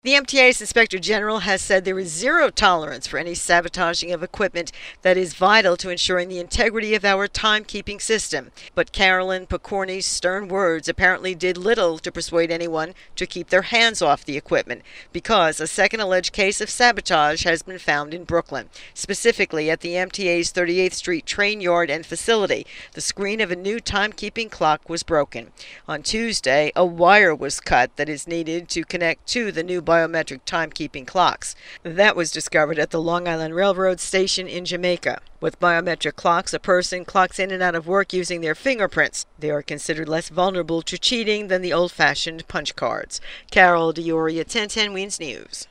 The MTA's Inspector General has said there is zero tolerance for any sabotaging of equipment that is vital to ensuring the integrity of our timekeeping system. But Carolyn Pokorny's stern words apparently did little to persuade anyone to keep their hands off the equipment, because a second alleged case of sabotage has been found in Brooklyn, specifically at the MTA's 38th Street train yard and facility. The screen of a new timekeeping clock was broken. On Tuesday, a wire was cut that is needed to connect to the new biometric timekeeping clocks. That was discovered at the Long Island Railroad station in Jamaica. With biometric clocks, a person clocks in and out of work using their fingerprints. They are considered less vulnerable to cheating than the old-fashioned punch cards. Carol D'Auria, 1010 Wins News.